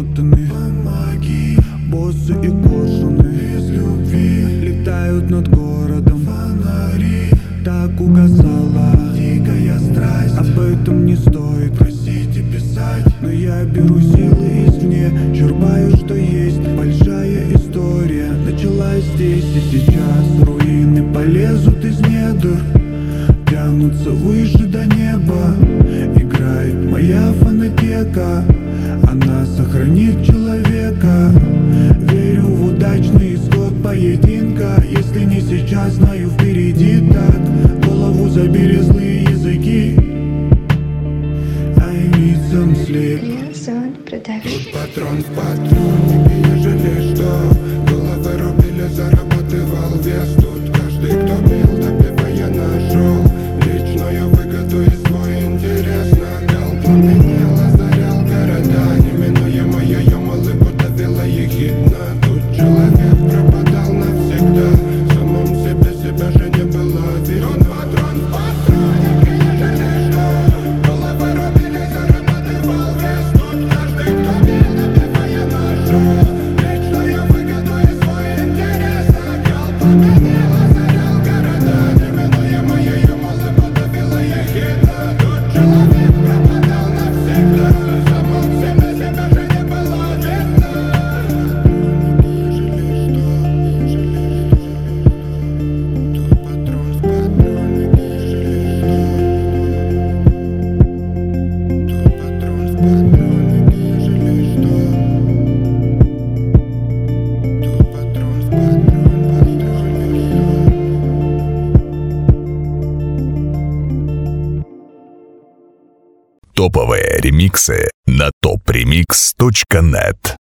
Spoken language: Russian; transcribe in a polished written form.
замотаны. Помоги. Боссы и кожаные из любви летают над городом. Фонари. Так угасала дикая страсть. Об этом не стоит просить и писать, но я беру силы извне, черпаю, что есть. Большая история началась здесь и сейчас. Руины полезут из недр, тянутся выше до неба. Играет моя фонотека, она сохранит человека. Верю в удачный исход поединка. Если не сейчас, знаю, впереди так. Голову забили злые языки. I need some sleep. Тут патрон в патроннике, ежели что. Головы рубили, зарабатывал вес. Тут каждый, кто бил, добивая нашел личную выгоду и свой интерес. Накал пламенел, озарял города. Неминуемо ее улыбку давила ехидна. Тут человек пропадал навсегда. В самом себе себя же не было видно. Тут патрон в патроннике, ежели что. Головы рубили, зарабатывал вес. Тут каждый, кто бил, добивая нашел личную выгоду и свой интерес. Накал пламенел, озарял города. Неминуемо ее улыбку давила ехидна. Тут человек пропадал навсегда. В самом себе себя же не было видно. Тут патрон в патроннике, ежели что. Тут патрон в патроннике, ежели что. Тут патрон в патроннике, ежели что. Топовые ремиксы на topremix.net.